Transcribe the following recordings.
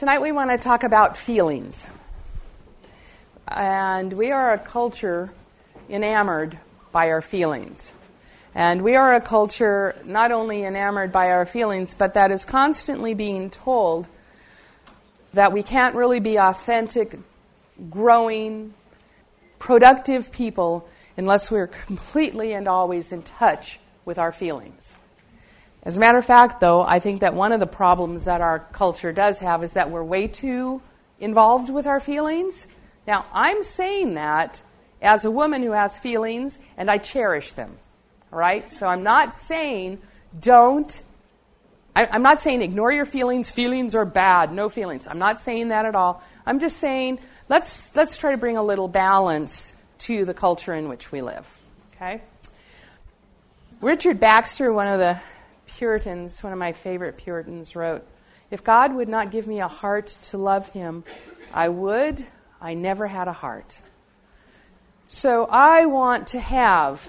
Tonight we want to talk about feelings. And we are a culture enamored by our feelings. And we are a culture not only enamored by our feelings, but that is constantly being told that we can't really be authentic, growing, productive people unless we're completely and always in touch with our feelings. As a matter of fact, though, I think that one of the problems that our culture does have is that we're way too involved with our feelings. Now, I'm saying that as a woman who has feelings, and I cherish them. All right? So I'm not saying I'm not saying ignore your feelings. Feelings are bad. No feelings. I'm not saying that at all. I'm just saying let's try to bring a little balance to the culture in which we live. Okay? Richard Baxter, one of the Puritans, one of my favorite Puritans, wrote, "If God would not give me a heart to love him, I never had a heart." So I want to have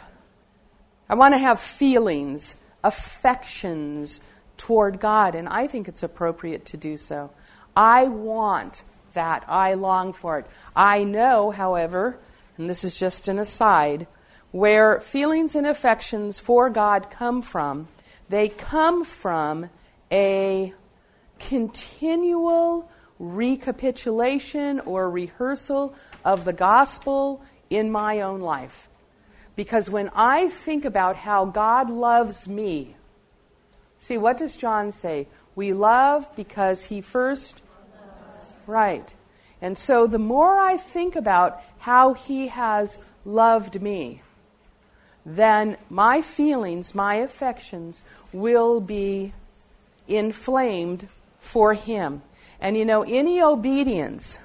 feelings, affections toward God, and I think it's appropriate to do so. I want that. I long for it. I know, however, and this is just an aside, where feelings and affections for God come from. They come from a continual recapitulation or rehearsal of the gospel in my own life. Because when I think about how God loves me, see, what does John say? We love because he first... Right. And so the more I think about how he has loved me, then my feelings, my affections will be inflamed for him. And you know, any obedience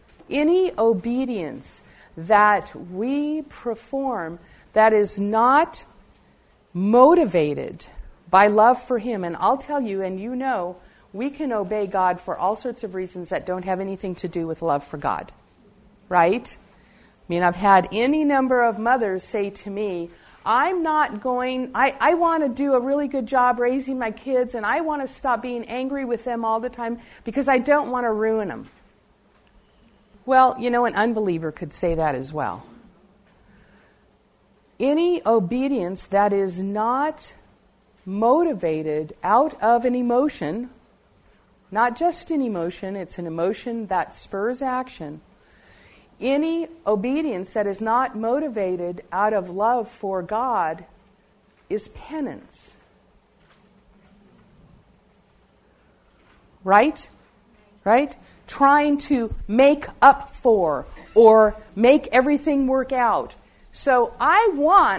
that we perform that is not motivated by love for him, and I'll tell you, and you know, we can obey God for all sorts of reasons that don't have anything to do with love for God. Right? I mean, I've had any number of mothers say to me, I want to do a really good job raising my kids, and I want to stop being angry with them all the time because I don't want to ruin them. Well, you know, an unbeliever could say that as well. Any obedience that is not motivated out of an emotion, not just an emotion, it's an emotion that spurs action. Any obedience that is not motivated out of love for God is penance. Right? Right? Trying to make up for or make everything work out. So I'm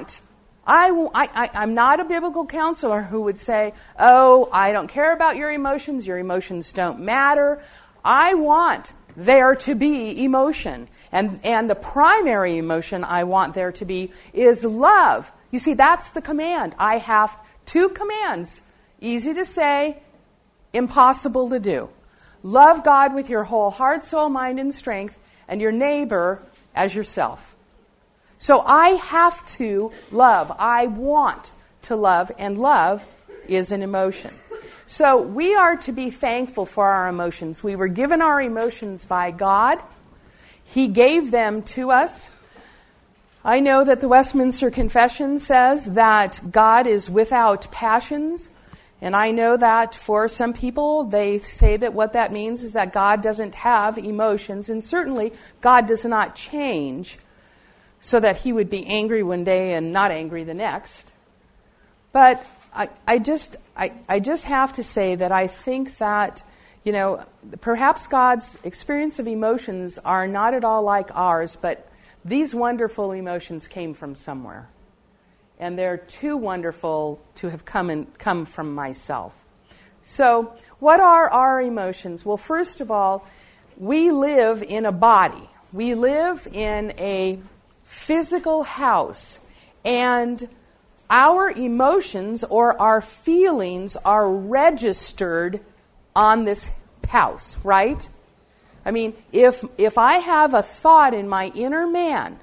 not a biblical counselor who would say, oh, I don't care about your emotions don't matter. I want there to be emotion. And the primary emotion I want there to be is love. You see, that's the command. I have two commands. Easy to say, impossible to do. Love God with your whole heart, soul, mind, and strength, and your neighbor as yourself. So I have to love. I want to love, and love is an emotion. So we are to be thankful for our emotions. We were given our emotions by God. He gave them to us. I know that the Westminster Confession says that God is without passions. And I know that for some people, they say that what that means is that God doesn't have emotions. And certainly, God does not change so that he would be angry one day and not angry the next. But I just have to say that I think that, you know, perhaps God's experience of emotions are not at all like ours, but these wonderful emotions came from somewhere. And they're too wonderful to have come from myself. So, what are our emotions? Well, first of all, we live in a body. We live in a physical house. And our emotions or our feelings are registered on this house, right? I mean, if I have a thought in my inner man,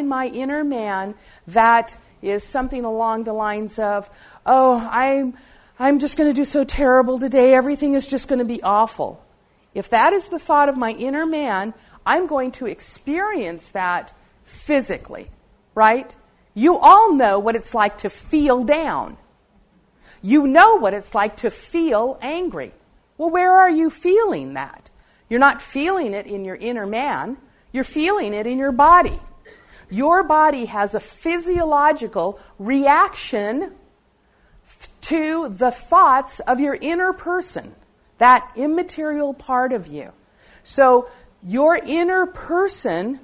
that is something along the lines of, oh, I'm just going to do so terrible today. Everything is just going to be awful. If that is the thought of my inner man, I'm going to experience that physically, right? You all know what it's like to feel down. You know what it's like to feel angry. Well, where are you feeling that? You're not feeling it in your inner man. You're feeling it in your body. Your body has a physiological reaction to the thoughts of your inner person, that immaterial part of you. So your inner person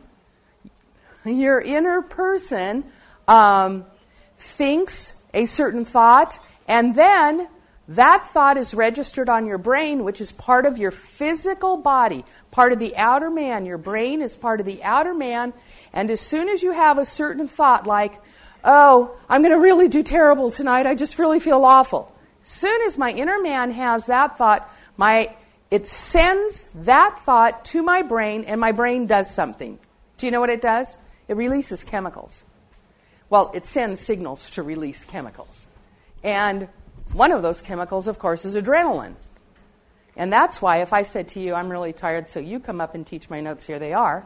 thinks a certain thought, and then that thought is registered on your brain, which is part of your physical body, part of the outer man. Your brain is part of the outer man, and as soon as you have a certain thought like, oh, I'm going to really do terrible tonight, I just really feel awful. As soon as my inner man has that thought, it sends that thought to my brain, and my brain does something. Do you know what it does? It releases chemicals. Well, it sends signals to release chemicals. And one of those chemicals, of course, is adrenaline. And that's why if I said to you, I'm really tired, so you come up and teach my notes, here they are.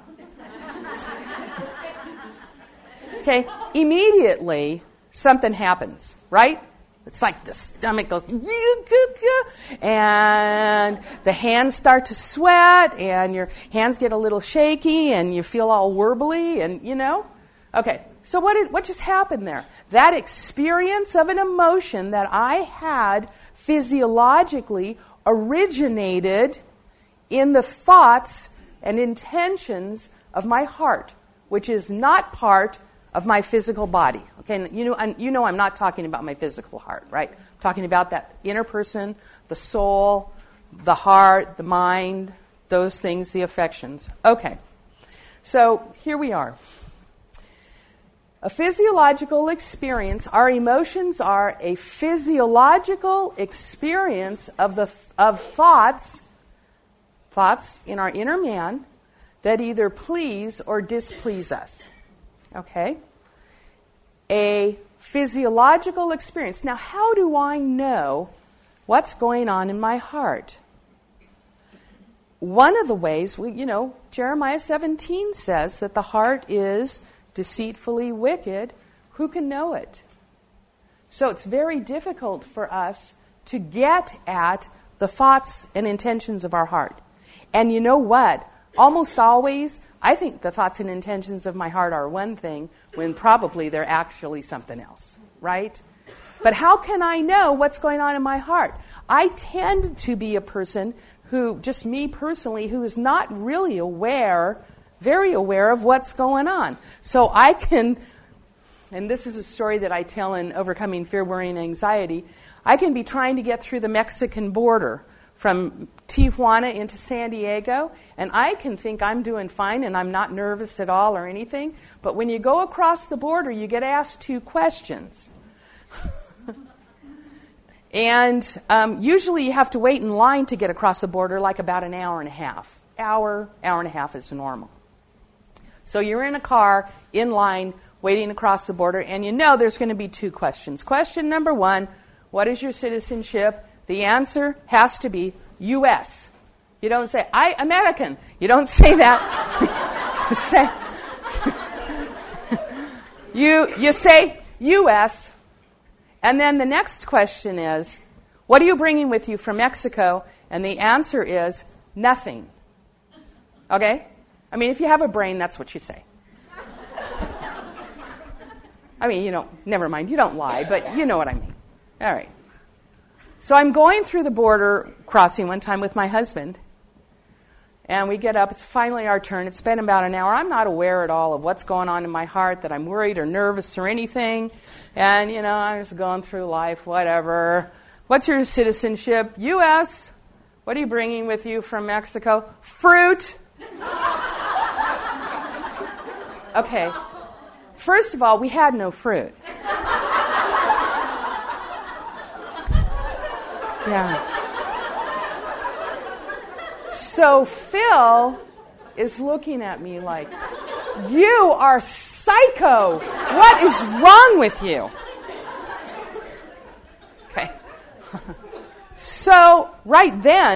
Okay, immediately something happens, right? It's like the stomach goes, and the hands start to sweat, and your hands get a little shaky, and you feel all warbly, and you know? Okay, so what just happened there? That experience of an emotion that I had physiologically originated in the thoughts and intentions of my heart, which is not part of my physical body. Okay, you know I'm not talking about my physical heart, right? I'm talking about that inner person, the soul, the heart, the mind, those things, the affections. Okay, so here we are. A physiological experience, our emotions are a physiological experience of thoughts in our inner man that either please or displease us. Okay? A physiological experience. Now, how do I know what's going on in my heart? One of the ways, Jeremiah 17 says that the heart is deceitfully wicked. Who can know it? So it's very difficult for us to get at the thoughts and intentions of our heart. And you know what? Almost always, I think the thoughts and intentions of my heart are one thing when probably they're actually something else, right? But how can I know what's going on in my heart? I tend to be a person who, just me personally, who is not really very aware of what's going on. So I can, and this is a story that I tell in Overcoming Fear, Worry, and Anxiety, I can be trying to get through the Mexican border from Tijuana into San Diego, and I can think I'm doing fine and I'm not nervous at all or anything, but when you go across the border, you get asked 2 questions. And usually you have to wait in line to get across the border like about an hour and a half. Hour and a half is normal. So you're in a car, in line, waiting across the border, and you know there's going to be 2 questions. Question number 1, what is your citizenship? The answer has to be U.S. You don't say, American. You don't say that. You say U.S., and then the next question is, what are you bringing with you from Mexico? And the answer is nothing. Okay? I mean, if you have a brain, that's what you say. I mean, never mind, you don't lie, but you know what I mean. All right. So I'm going through the border crossing one time with my husband, and we get up. It's finally our turn. It's been about an hour. I'm not aware at all of what's going on in my heart, that I'm worried or nervous or anything. And, I'm just going through life, whatever. What's your citizenship? U.S. What are you bringing with you from Mexico? Fruit. Okay. First of all, we had no fruit. Yeah. So Phil is looking at me like, you are psycho. What is wrong with you? Okay. So right then,